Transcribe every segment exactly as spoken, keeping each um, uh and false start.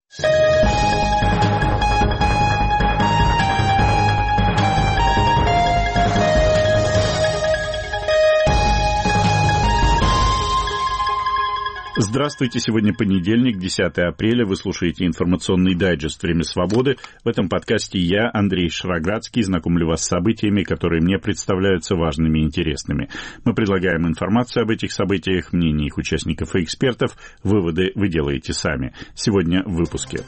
Здравствуйте, сегодня понедельник, десятое апреля, вы слушаете информационный дайджест «Время свободы». В этом подкасте я, Андрей Шароградский, знакомлю вас с событиями, которые мне представляются важными и интересными. Мы предлагаем информацию об этих событиях, мнения их участников и экспертов, выводы вы делаете сами. Сегодня в выпуске.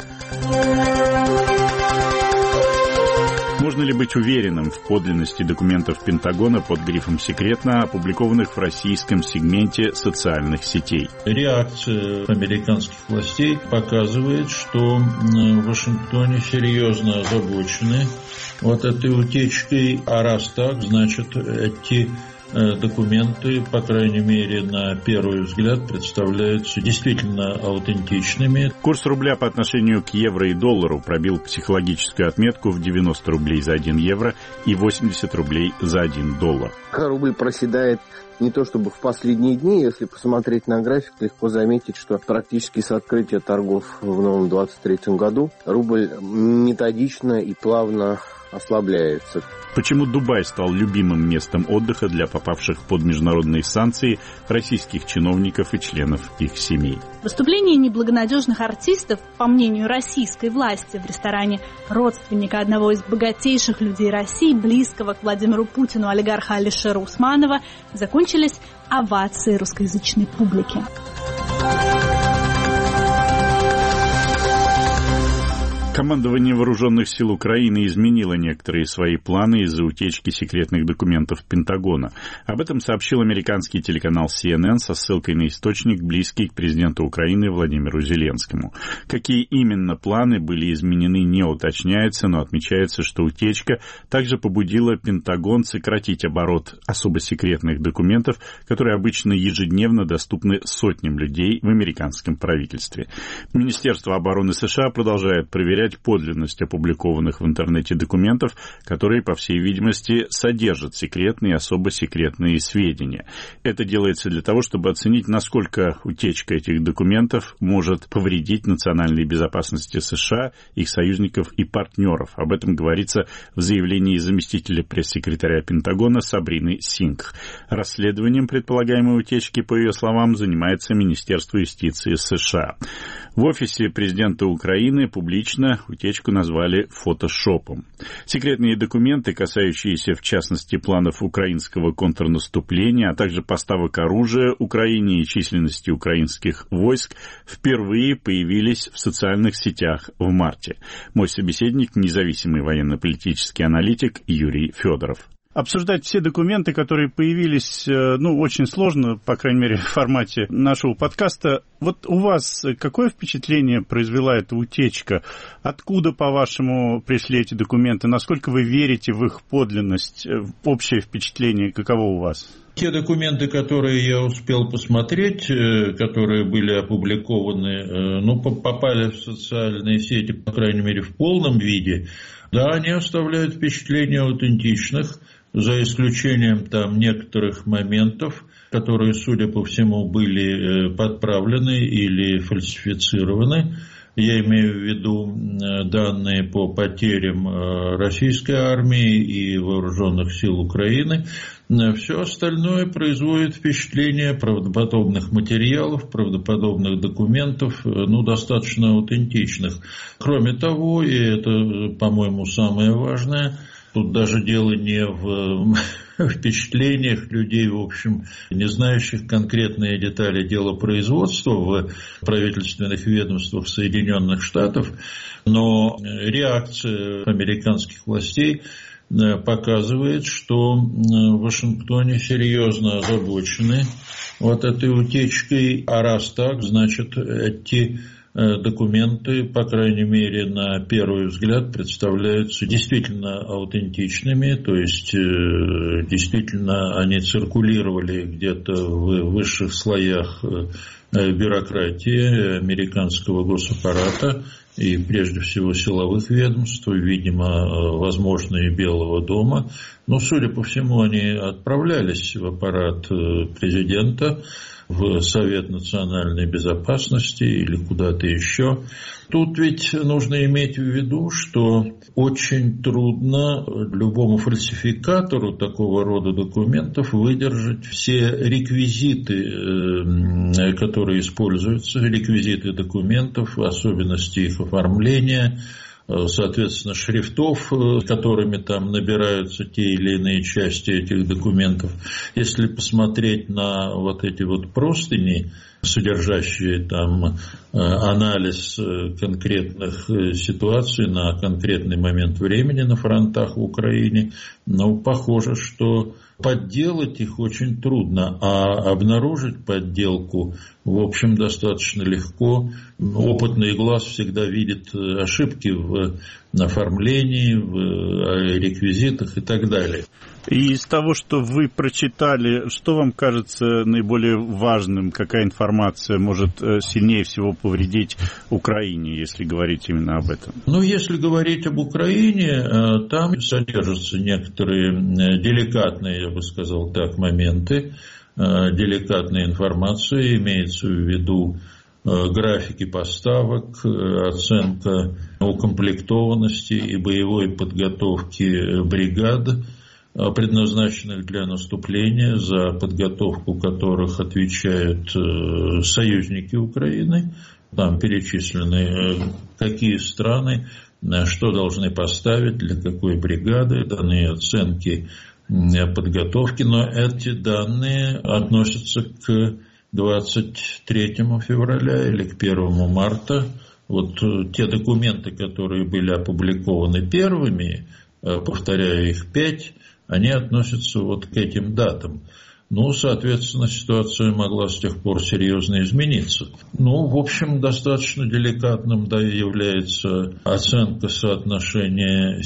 Можно ли быть уверенным в подлинности документов Пентагона под грифом «секретно», опубликованных в российском сегменте социальных сетей? Реакция американских властей показывает, что в Вашингтоне серьезно озабочены вот этой утечкой, а раз так, значит, эти документы, по крайней мере, на первый взгляд, представляются действительно аутентичными. Курс рубля по отношению к евро и доллару пробил психологическую отметку в девяносто рублей за один евро и восемьдесят рублей за один доллар. Рубль проседает не то чтобы в последние дни, если посмотреть на график, легко заметить, что практически с открытия торгов в новом двадцать третьем году рубль методично и плавно ослабляется. Почему Дубай стал любимым местом отдыха для попавших под международные санкции российских чиновников и членов их семей? Выступление неблагонадежных артистов, по мнению российской власти, в ресторане родственника одного из богатейших людей России, близкого к Владимиру Путину, олигарха Алишера Усманова, закончились овацией русскоязычной публики. Командование Вооруженных сил Украины изменило некоторые свои планы из-за утечки секретных документов Пентагона. Об этом сообщил американский телеканал си эн эн со ссылкой на источник, близкий к президенту Украины Владимиру Зеленскому. Какие именно планы были изменены, не уточняется, но отмечается, что утечка также побудила Пентагон сократить оборот особо секретных документов, которые обычно ежедневно доступны сотням людей в американском правительстве. Министерство обороны США продолжает проверять подлинность опубликованных в интернете документов, которые, по всей видимости, содержат секретные и особо секретные сведения. Это делается для того, чтобы оценить, насколько утечка этих документов может повредить национальной безопасности США, их союзников и партнеров. Об этом говорится в заявлении заместителя пресс-секретаря Пентагона Сабрины Сингх. Расследованием предполагаемой утечки, по ее словам, занимается Министерство юстиции США. В офисе президента Украины публично утечку назвали фотошопом. Секретные документы, касающиеся, в частности, планов украинского контрнаступления, а также поставок оружия Украине и численности украинских войск, впервые появились в социальных сетях в марте. Мой собеседник — независимый военно-политический аналитик Юрий Федоров. Обсуждать все документы, которые появились, ну, очень сложно, по крайней мере, в формате нашего подкаста. Вот у вас какое впечатление произвела эта утечка? Откуда, по-вашему, пришли эти документы? Насколько вы верите в их подлинность? Общее впечатление каково у вас? Те документы, которые я успел посмотреть, которые были опубликованы, ну, попали в социальные сети, по крайней мере, в полном виде, да, они оставляют впечатление аутентичных, за исключением там некоторых моментов, которые, судя по всему, были подправлены или фальсифицированы. Я имею в виду данные по потерям российской армии и вооруженных сил Украины. Все остальное производит впечатление правдоподобных материалов, правдоподобных документов, ну, достаточно аутентичных. Кроме того, и это, по-моему, самое важное, тут даже дело не в впечатлениях людей, в общем, не знающих конкретные детали дела производства в правительственных ведомствах Соединенных Штатов, но реакция американских властей показывает, что в Вашингтоне серьезно озабочены вот этой утечкой, а раз так, значит, эти документы, по крайней мере, на первый взгляд, представляются действительно аутентичными, то есть действительно они циркулировали где-то в высших слоях бюрократии американского госаппарата и прежде всего силовых ведомств, видимо, возможно, и Белого дома. Но, судя по всему, они отправлялись в аппарат президента. в Совет национальной безопасности или куда-то еще. Тут ведь нужно иметь в виду, что очень трудно любому фальсификатору такого рода документов выдержать все реквизиты, которые используются, реквизиты документов, в особенности их оформления, соответственно, шрифтов, которыми там набираются те или иные части этих документов. Если посмотреть на вот эти вот простыни, содержащие там анализ конкретных ситуаций на конкретный момент времени на фронтах в Украине, но похоже, что подделать их очень трудно, а обнаружить подделку, в общем, достаточно легко. Опытный глаз всегда видит ошибки в оформлении, в реквизитах и так далее. И из того, что вы прочитали, что вам кажется наиболее важным? Какая информация может сильнее всего повредить Украине, если говорить именно об этом? Ну, если говорить об Украине, там содержатся некоторые деликатные, я бы сказал так, моменты, деликатная информация, имеется в виду графики поставок, оценка укомплектованности и боевой подготовки бригад, предназначенных для наступления, за подготовку которых отвечают союзники Украины. Там перечислены, какие страны, что должны поставить, для какой бригады, даны оценки подготовки, но эти данные относятся к двадцать третьему февраля или к первому марта. Вот те документы, которые были опубликованы первыми, повторяю, их пять, они относятся вот к этим датам. Ну, соответственно, ситуация могла с тех пор серьезно измениться. Ну, в общем, достаточно деликатным, да, является оценка соотношения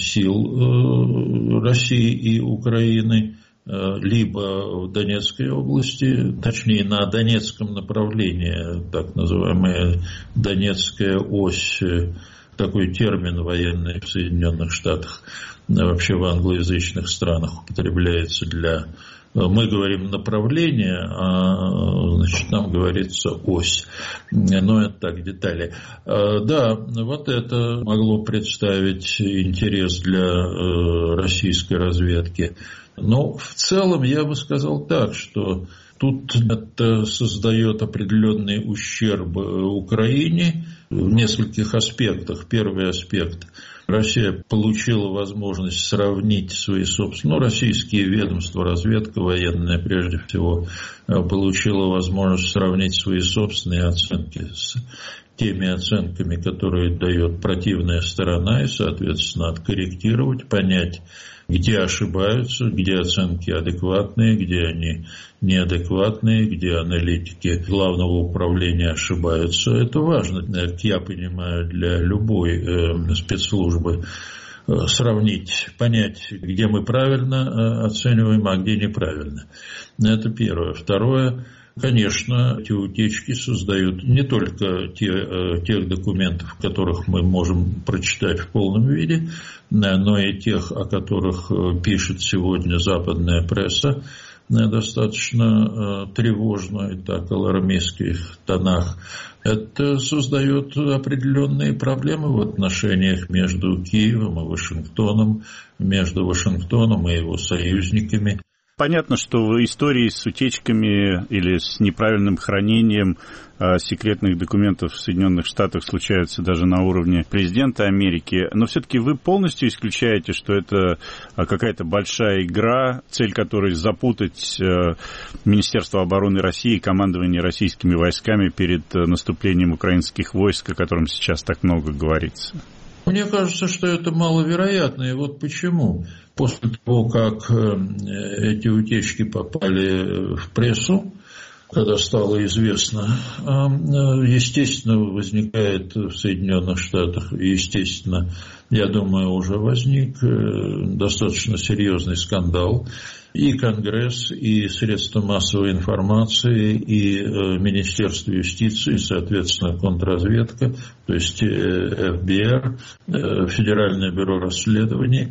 сил России и Украины, либо в Донецкой области, точнее, на Донецком направлении, так называемая Донецкая ось, такой термин военный в Соединенных Штатах, вообще в англоязычных странах употребляется для... Мы говорим направление, а значит, там говорится ось. Но это так, детали. Да, вот это могло представить интерес для российской разведки. Но в целом я бы сказал так, что тут это создает определенный ущерб Украине в нескольких аспектах. Первый аспект. Россия получила возможность сравнить свои собственные, ну, российские ведомства, разведка военная прежде всего, получила возможность сравнить свои собственные оценки с теми оценками, которые дает противная сторона, и, соответственно, откорректировать, понять, где ошибаются, где оценки адекватные, где они неадекватные, где аналитики Главного управления ошибаются. Это важно, я понимаю, для любой э, спецслужбы э, сравнить, понять, где мы правильно э, оцениваем, а где неправильно. Это первое. Второе. Конечно, эти утечки создают не только те, тех документов, которых мы можем прочитать в полном виде, но и тех, о которых пишет сегодня западная пресса, достаточно тревожно и так алармистских тонах. Это создает определенные проблемы в отношениях между Киевом и Вашингтоном, между Вашингтоном и его союзниками. Понятно, что истории с утечками или с неправильным хранением э, секретных документов в Соединенных Штатах случаются даже на уровне президента Америки, но все-таки вы полностью исключаете, что это какая-то большая игра, цель которой запутать э, Министерство обороны России и командование российскими войсками перед э, наступлением украинских войск, о котором сейчас так много говорится. Мне кажется, что это маловероятно, и вот почему. После того, как эти утечки попали в прессу, когда стало известно, естественно, возникает в Соединенных Штатах, естественно, я думаю, уже возник достаточно серьезный скандал. И Конгресс, и средства массовой информации, и Министерство юстиции, соответственно, контрразведка, то есть эф би ар, Федеральное бюро расследований,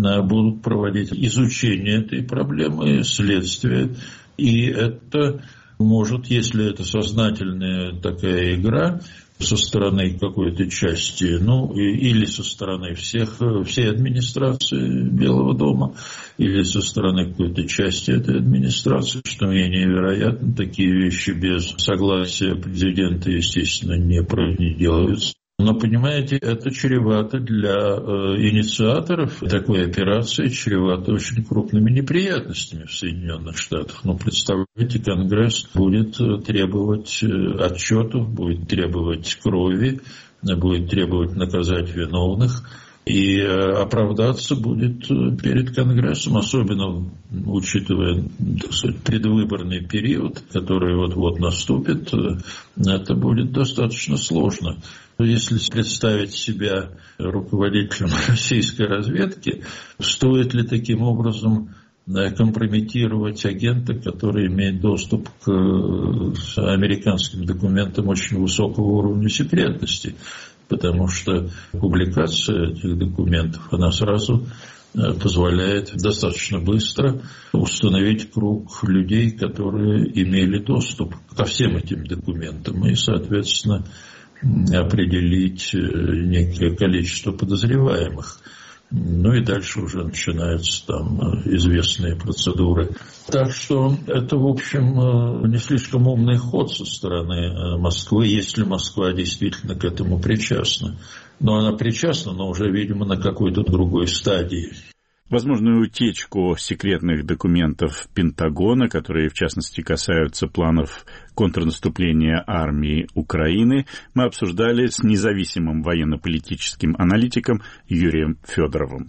будут проводить изучение этой проблемы, следствие. И это может, если это сознательная такая игра со стороны какой-то части, ну, или со стороны всех, всей администрации Белого дома, или со стороны какой-то части этой администрации, что менее вероятно, такие вещи без согласия президента, естественно, не, не делаются. Но, понимаете, это чревато для э, инициаторов такой операции, чревато очень крупными неприятностями в Соединенных Штатах. Ну, представляете, Конгресс будет требовать отчетов, будет требовать крови, будет требовать наказать виновных. И оправдаться будет перед Конгрессом, особенно учитывая, так сказать, предвыборный период, который вот-вот наступит, это будет достаточно сложно. Если представить себя руководителем российской разведки, стоит ли таким образом компрометировать агента, который имеет доступ к американским документам очень высокого уровня секретности? Потому что публикация этих документов, она сразу позволяет достаточно быстро установить круг людей, которые имели доступ ко всем этим документам и, соответственно, определить некое количество подозреваемых. Ну и дальше уже начинаются там известные процедуры. Так что это, в общем, не слишком умный ход со стороны Москвы, если Москва действительно к этому причастна. Но она причастна, но уже, видимо, на какой-то другой стадии. Возможную утечку секретных документов Пентагона, которые, в частности, касаются планов контрнаступления армии Украины, мы обсуждали с независимым военно-политическим аналитиком Юрием Федоровым.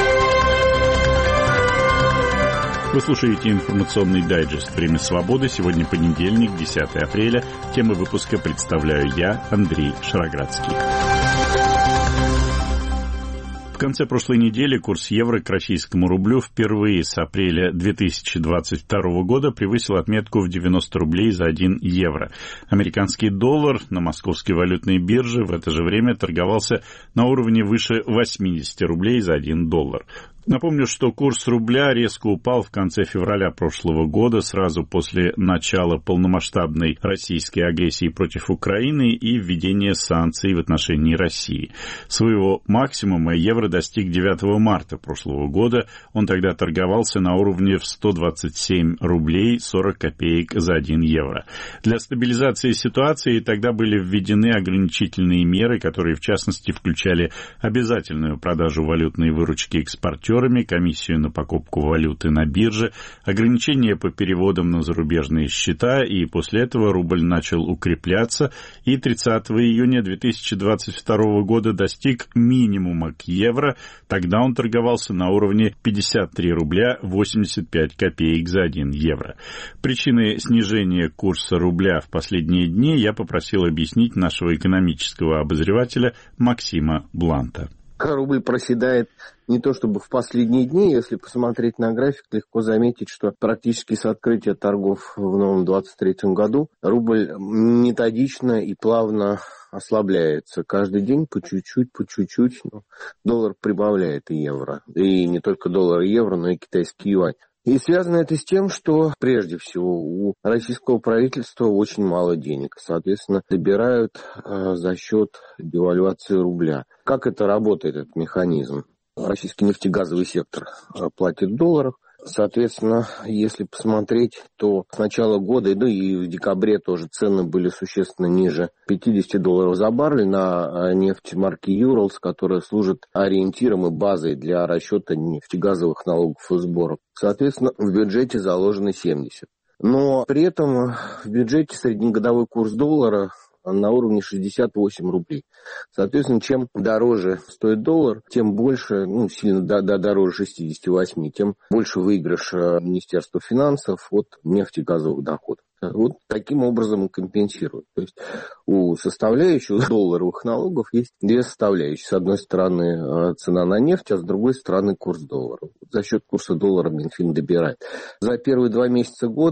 Вы слушаете информационный дайджест «Время свободы». Сегодня понедельник, десятое апреля. Темы выпуска представляю я, Андрей Шароградский. В конце прошлой недели курс евро к российскому рублю впервые с апреля две тысячи двадцать второго года превысил отметку в девяносто рублей за один евро. Американский доллар на московской валютной бирже в это же время торговался на уровне выше восемьдесят рублей за один доллар. Напомню, что курс рубля резко упал в конце февраля прошлого года, сразу после начала полномасштабной российской агрессии против Украины и введения санкций в отношении России. Своего максимума евро достиг девятого марта прошлого года. Он тогда торговался на уровне в сто двадцать семь рублей сорок копеек за один евро. Для стабилизации ситуации тогда были введены ограничительные меры, которые, в частности, включали обязательную продажу валютной выручки экспортеров, комиссию на покупку валюты на бирже, ограничения по переводам на зарубежные счета, и после этого рубль начал укрепляться, и тридцатого июня две тысячи двадцать второго года достиг минимума к евро, тогда он торговался на уровне пятьдесят три рубля восемьдесят пять копеек за один евро. Причины снижения курса рубля в последние дни я попросил объяснить нашего экономического обозревателя Максима Бланта. Рубль проседает не то чтобы в последние дни, если посмотреть на график, легко заметить, что практически с открытия торгов в новом двадцать третьем году рубль методично и плавно ослабляется. Каждый день по чуть-чуть, по чуть-чуть. Ну, доллар прибавляет и евро. И не только доллар и евро, но и китайский юань. И связано это с тем, что, прежде всего, у российского правительства очень мало денег. Соответственно, добирают э, за счет девальвации рубля. Как это работает, этот механизм? Российский нефтегазовый сектор э, платит в долларах. Соответственно, если посмотреть, то с начала года, ну и в декабре тоже цены были существенно ниже пятьдесят долларов за баррель на нефть марки Urals, которая служит ориентиром и базой для расчета нефтегазовых налогов и сборов. Соответственно, в бюджете заложено семьдесят. Но при этом в бюджете среднегодовой курс доллара на уровне шестьдесят восемь рублей. Соответственно, чем дороже стоит доллар, тем больше, ну, сильно да, да, дороже шестьдесят восемь, тем больше выигрыш Министерства финансов от нефтегазовых доходов. Вот таким образом и компенсируют. То есть у составляющих долларовых налогов есть две составляющие. С одной стороны цена на нефть, а с другой стороны курс доллара. За счет курса доллара Минфин добирает. За первые два месяца года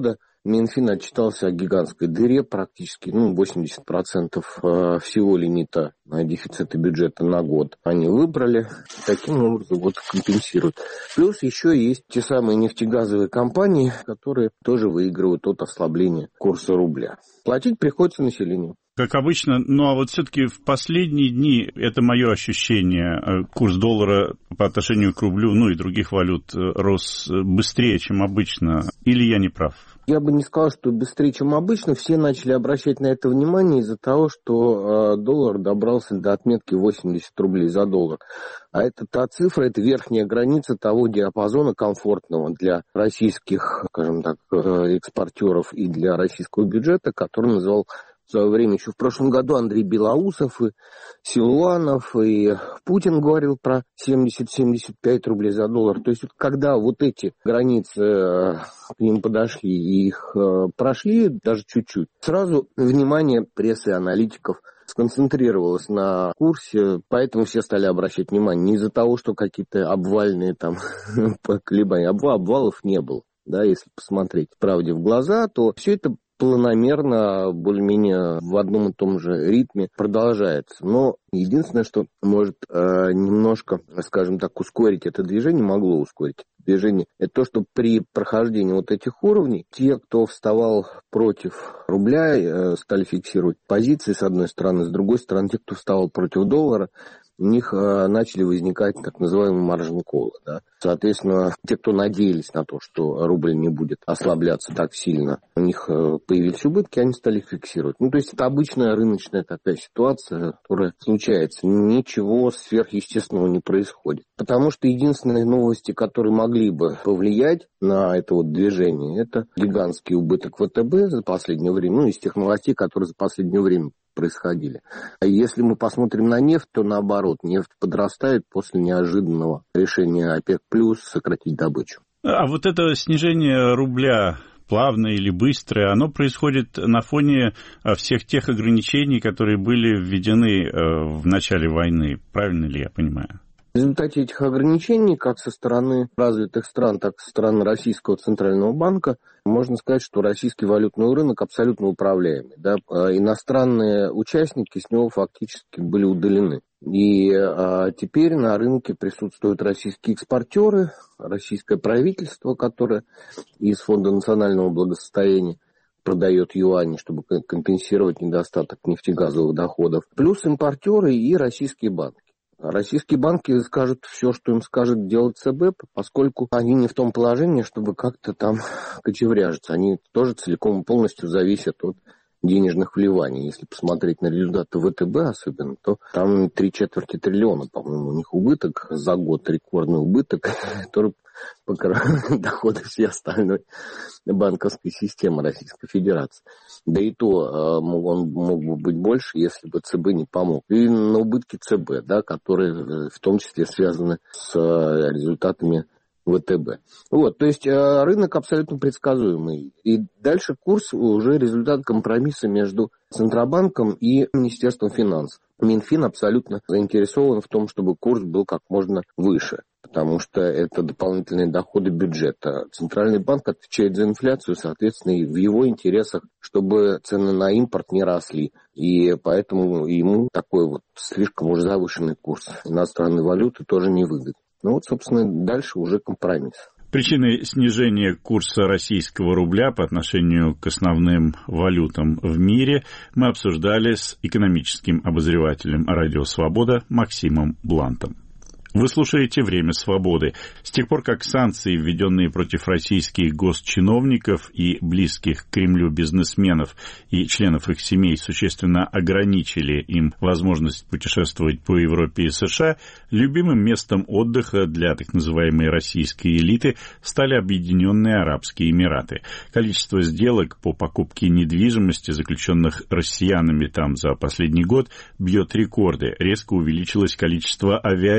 Минфин отчитался о гигантской дыре, практически ну, восемьдесят процентов всего лимита дефицита бюджета на год они выбрали, таким образом вот компенсируют. Плюс еще есть те самые нефтегазовые компании, которые тоже выигрывают от ослабления курса рубля. Платить приходится населению. Как обычно, ну а вот все-таки в последние дни, это мое ощущение, курс доллара по отношению к рублю, ну и других валют рос быстрее, чем обычно, или я не прав? Я бы не сказал, что быстрее, чем обычно. Все начали обращать на это внимание из-за того, что э, доллар добрался до отметки восемьдесят рублей за доллар. А это та цифра, это верхняя граница того диапазона комфортного для российских, скажем так, э, экспортеров и для российского бюджета, который называл в свое время еще в прошлом году Андрей Белоусов и Силуанов, и Путин говорил про семьдесят - семьдесят пять рублей за доллар. То есть, когда вот эти границы к ним подошли и их прошли даже чуть-чуть, сразу внимание прессы и аналитиков сконцентрировалось на курсе, поэтому все стали обращать внимание. Не из-за того, что какие-то обвальные там колебания, обвалов не было. Да, если посмотреть правде в глаза, то все это планомерно, более-менее в одном и том же ритме продолжается. Но единственное, что может э, немножко, скажем так, ускорить это движение, могло ускорить это движение, это то, что при прохождении вот этих уровней те, кто вставал против рубля, э, стали фиксировать позиции с одной стороны, с другой стороны, те, кто вставал против доллара, у них э, начали возникать так называемые маржин-коллы. Да? Соответственно, те, кто надеялись на то, что рубль не будет ослабляться так сильно, у них э, появились убытки, они стали их фиксировать. Ну, то есть это обычная рыночная такая ситуация, которая случается. Ничего сверхъестественного не происходит. Потому что единственные новости, которые могли бы повлиять на это вот движение, это гигантский убыток ВТБ за последнее время, ну, из тех новостей, которые за последнее время происходили. А если мы посмотрим на нефть, то наоборот, нефть подрастает после неожиданного решения ОПЕК+ сократить добычу. А вот это снижение рубля, плавное или быстрое, оно происходит на фоне всех тех ограничений, которые были введены в начале войны. Правильно ли я понимаю? В результате этих ограничений, как со стороны развитых стран, так и со стороны Российского Центрального банка, можно сказать, что российский валютный рынок абсолютно управляемый. Да? Иностранные участники с него фактически были удалены. И а, теперь на рынке присутствуют российские экспортеры, российское правительство, которое из Фонда национального благосостояния продает юани, чтобы компенсировать недостаток нефтегазовых доходов, плюс импортеры и российские банки. Российские банки скажут все, что им скажет делать ЦБ, поскольку они не в том положении, чтобы как-то там кочевряжиться. Они тоже целиком и полностью зависят от денежных вливаний. Если посмотреть на результаты ВТБ особенно, то там три четверти триллиона, по-моему, у них убыток за год, рекордный убыток, который покрывает доходы всей остальной банковской системы Российской Федерации. Да и то он мог бы быть больше, если бы ЦБ не помог. И на убытки ЦБ, да, которые в том числе связаны с результатами ВТБ. Вот, то есть рынок абсолютно предсказуемый. И дальше курс уже результат компромисса между Центробанком и Министерством финансов. Минфин абсолютно заинтересован в том, чтобы курс был как можно выше, потому что это дополнительные доходы бюджета. Центральный банк отвечает за инфляцию, соответственно, и в его интересах, чтобы цены на импорт не росли. И поэтому ему такой вот слишком уже завышенный курс иностранной валюты тоже не выгоден. Ну вот, собственно, дальше уже компромисс. Причины снижения курса российского рубля по отношению к основным валютам в мире мы обсуждали с экономическим обозревателем «Радио Свобода» Максимом Блантом. Вы слушаете «Время свободы». С тех пор, как санкции, введенные против российских госчиновников и близких к Кремлю бизнесменов и членов их семей, существенно ограничили им возможность путешествовать по Европе и США, любимым местом отдыха для так называемой российской элиты стали Объединенные Арабские Эмираты. Количество сделок по покупке недвижимости, заключенных россиянами там за последний год, бьет рекорды. Резко увеличилось количество авиарейсов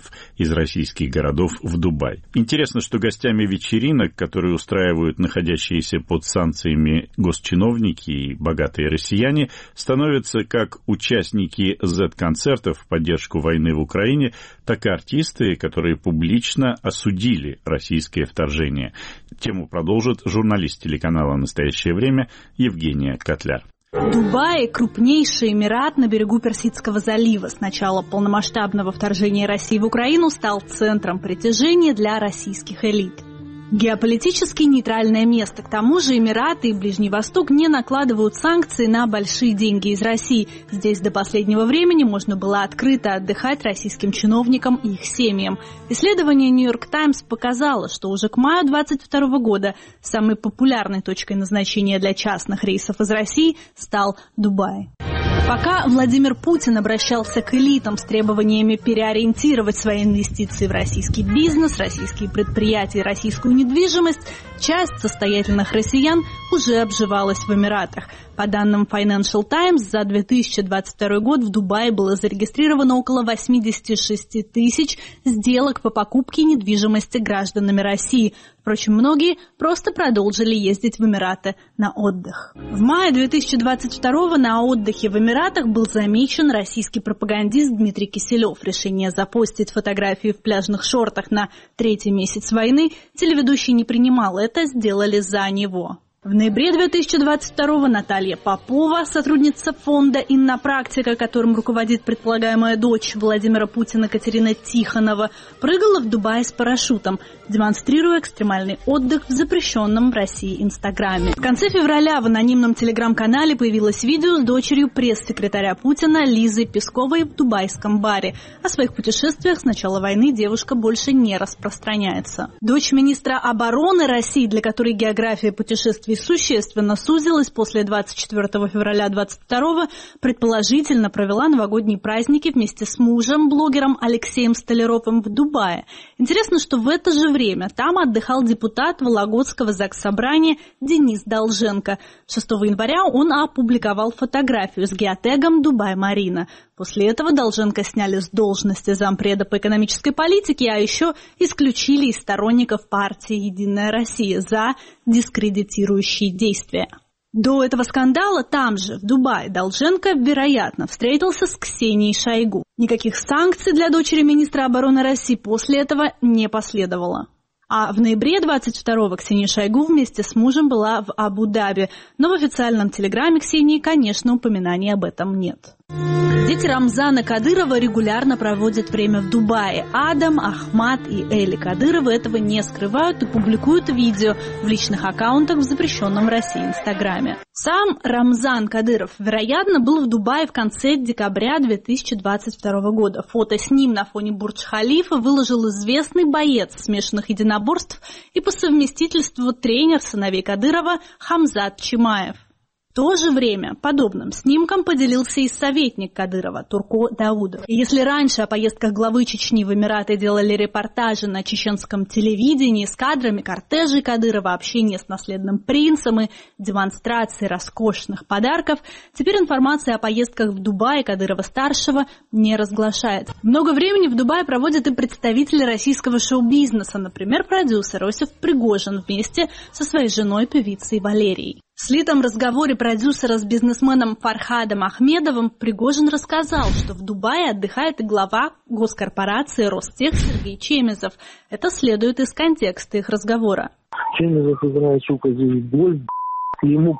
туристов из российских городов в Дубай. Интересно, что гостями вечеринок, которые устраивают находящиеся под санкциями госчиновники и богатые россияне, становятся как участники зет-концертов в поддержку войны в Украине, так и артисты, которые публично осудили российское вторжение. Тему продолжит журналист телеканала «Настоящее время» Евгения Котляр. Дубай – крупнейший эмират на берегу Персидского залива. С начала полномасштабного вторжения России в Украину стал центром притяжения для российских элит. Геополитически нейтральное место. К тому же Эмираты и Ближний Восток не накладывают санкции на большие деньги из России. Здесь до последнего времени можно было открыто отдыхать российским чиновникам и их семьям. Исследование «Нью-Йорк Таймс» показало, что уже к маю двадцать второго года самой популярной точкой назначения для частных рейсов из России стал Дубай. Пока Владимир Путин обращался к элитам с требованиями переориентировать свои инвестиции в российский бизнес, российские предприятия и российскую недвижимость, часть состоятельных россиян уже обживалась в Эмиратах. По данным Financial Times, за две тысячи двадцать второй год в Дубае было зарегистрировано около восемьдесят шесть тысяч сделок по покупке недвижимости гражданами России. Впрочем, многие просто продолжили ездить в Эмираты на отдых. В мае две тысячи двадцать второго на отдыхе в Эмиратах был замечен российский пропагандист Дмитрий Киселев. Решение запостить фотографии в пляжных шортах на третий месяц войны телеведущий не принимал. Это сделали за него. В ноябре две тысячи двадцать второго Наталья Попова, сотрудница фонда «Иннопрактика», которым руководит предполагаемая дочь Владимира Путина Катерина Тихонова, прыгала в Дубае с парашютом, демонстрируя экстремальный отдых в запрещенном в России Инстаграме. В конце февраля в анонимном телеграм-канале появилось видео с дочерью пресс-секретаря Путина Лизой Песковой в дубайском баре. О своих путешествиях с начала войны девушка больше не распространяется. Дочь министра обороны России, для которой география путешествий существенно сузилась после двадцать четвёртого февраля двадцать второго, предположительно провела новогодние праздники вместе с мужем, блогером Алексеем Столяровым в Дубае. Интересно, что в это же время там отдыхал депутат Вологодского заксобрания Денис Долженко. шестого января он опубликовал фотографию с геотегом «Дубай-Марина». После этого Долженко сняли с должности зампреда по экономической политике, а еще исключили из сторонников партии «Единая Россия» за дискредитирующие действия. До этого скандала там же, в Дубае, Долженко, вероятно, встретился с Ксенией Шойгу. Никаких санкций для дочери министра обороны России после этого не последовало. А в ноябре двадцать второго Ксения Шойгу вместе с мужем была в Абу-Даби. Но в официальном телеграме Ксении, конечно, упоминаний об этом нет. Дети Рамзана Кадырова регулярно проводят время в Дубае. Адам, Ахмад и Эли Кадыровы этого не скрывают и публикуют видео в личных аккаунтах в запрещенном в России Инстаграме. Сам Рамзан Кадыров, вероятно, был в Дубае в конце декабря две тысячи двадцать второго года. Фото с ним на фоне Бурдж-Халифа выложил известный боец смешанных единоборств и по совместительству тренер сыновей Кадырова Хамзат Чимаев. В то же время подобным снимком поделился и советник Кадырова Турко Даудов. И если раньше о поездках главы Чечни в Эмираты делали репортажи на чеченском телевидении с кадрами кортежей Кадырова, общения с наследным принцем и демонстрации роскошных подарков, теперь информация о поездках в Дубай Кадырова-старшего не разглашается. Много времени в Дубае проводят и представители российского шоу-бизнеса, например, продюсер Осип Пригожин вместе со своей женой, певицей Валерией. В слитом разговоре продюсера с бизнесменом Фархадом Ахмедовым Пригожин рассказал, что в Дубае отдыхает и глава госкорпорации Ростех Сергей Чемезов. Это следует из контекста их разговора. Чемезов играет, сука, здесь гольф, ему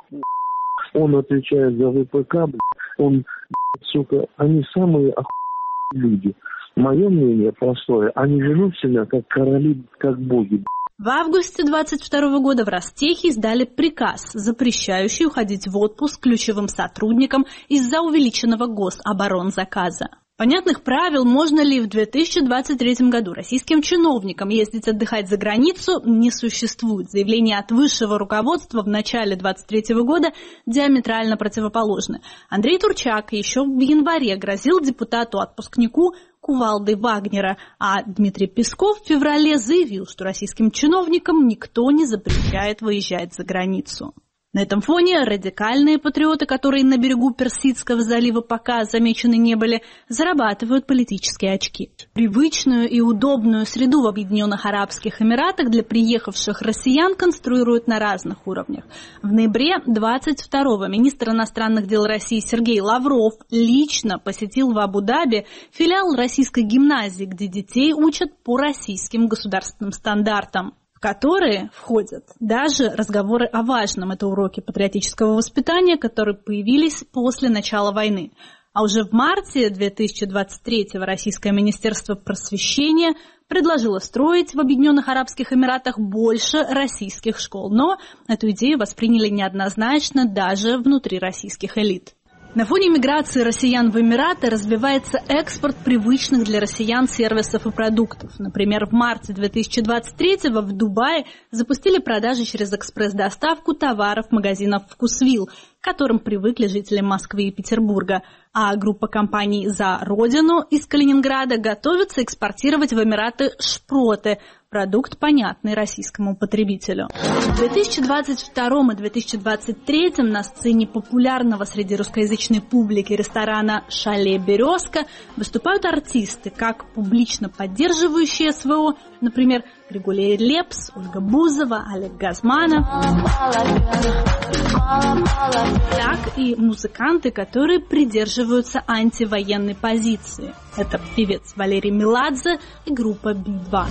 он отвечает за ВПК, он, сука, они самые охуенные люди. Мое мнение простое, они ведут себя как короли, как боги. В августе двадцать второго года в Ростехе издали приказ, запрещающий уходить в отпуск ключевым сотрудникам из-за увеличенного гособоронзаказа. Понятных правил, можно ли в две тысячи двадцать третьем году российским чиновникам ездить отдыхать за границу, не существует. Заявление от высшего руководства в начале двадцать третьего года диаметрально противоположны. Андрей Турчак еще в январе грозил депутату-отпускнику кувалдой Вагнера, а Дмитрий Песков в феврале заявил, что российским чиновникам никто не запрещает выезжать за границу. На этом фоне радикальные патриоты, которые на берегу Персидского залива пока замечены не были, зарабатывают политические очки. Привычную и удобную среду в Объединенных Арабских Эмиратах для приехавших россиян конструируют на разных уровнях. В ноябре двадцать второго министр иностранных дел России Сергей Лавров лично посетил в Абу-Даби филиал российской гимназии, где детей учат по российским государственным стандартам, в которые входят даже разговоры о важном. Это уроки патриотического воспитания, которые появились после начала войны. А уже в марте две тысячи двадцать третьего Российское министерство просвещения предложило строить в Объединенных Арабских Эмиратах больше российских школ. Но эту идею восприняли неоднозначно даже внутри российских элит. На фоне миграции россиян в Эмираты развивается экспорт привычных для россиян сервисов и продуктов. Например, в марте две тысячи двадцать третьего в Дубае запустили продажи через экспресс-доставку товаров магазинов «Вкусвилл», к которым привыкли жители Москвы и Петербурга. А группа компаний «За Родину» из Калининграда готовится экспортировать в Эмираты шпроты, продукт, понятный российскому потребителю. В две тысячи двадцать втором и две тысячи двадцать третьем на сцене популярного среди русскоязычной публики ресторана «Шале Березка» выступают артисты, как публично поддерживающие СВО, например, Григорий Лепс, Ольга Бузова, Олег Газманов, так и музыканты, которые придерживаются антивоенной позиции. Это певец Валерий Меладзе и группа би два.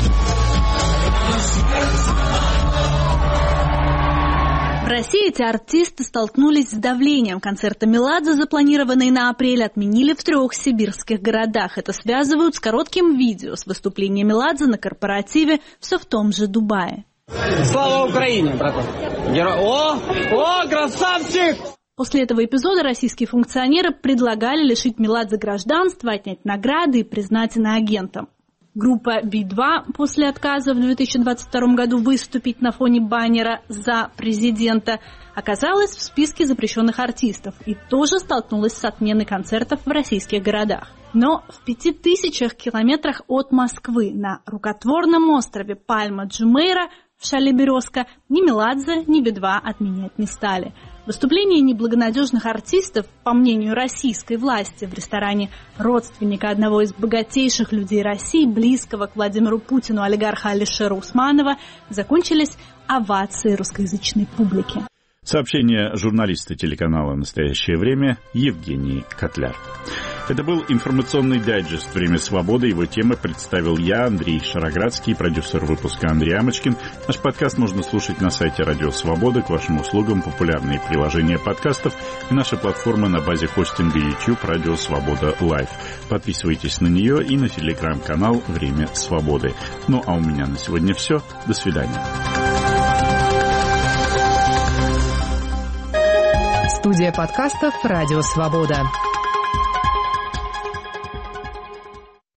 В России эти артисты столкнулись с давлением. Концерты Меладзе, запланированные на апрель, отменили в трех сибирских городах. Это связывают с коротким видео с выступлением Меладзе на корпоративе все в том же Дубае. Слава Украине, братан! О, о, красавчик! После этого эпизода российские функционеры предлагали лишить Меладзе гражданства, отнять награды и признать иноагентом. Группа би два после отказа в две тысячи двадцать втором году выступить на фоне баннера «За президента» оказалась в списке запрещенных артистов и тоже столкнулась с отменой концертов в российских городах. Но в пяти тысячах километрах от Москвы на рукотворном острове Пальма-Джумейра в Шале Березка ни Меладзе, ни би два отменять не стали. Выступление неблагонадежных артистов, по мнению российской власти, в ресторане родственника одного из богатейших людей России, близкого к Владимиру Путину олигарха Алишера Усманова, закончились овацией русскоязычной публики. Сообщение журналиста телеканала «Настоящее время» Евгений Котляр. Это был информационный дайджест «Время свободы». Его темы представил я, Андрей Шароградский, продюсер выпуска Андрей Амочкин. Наш подкаст можно слушать на сайте Радио Свобода. К вашим услугам популярные приложения подкастов и наша платформа на базе хостинга YouTube «Радио Свобода Лайв». Подписывайтесь на нее и на телеграм-канал «Время свободы». Ну а у меня на сегодня все. До свидания. Студия подкастов «Радио Свобода».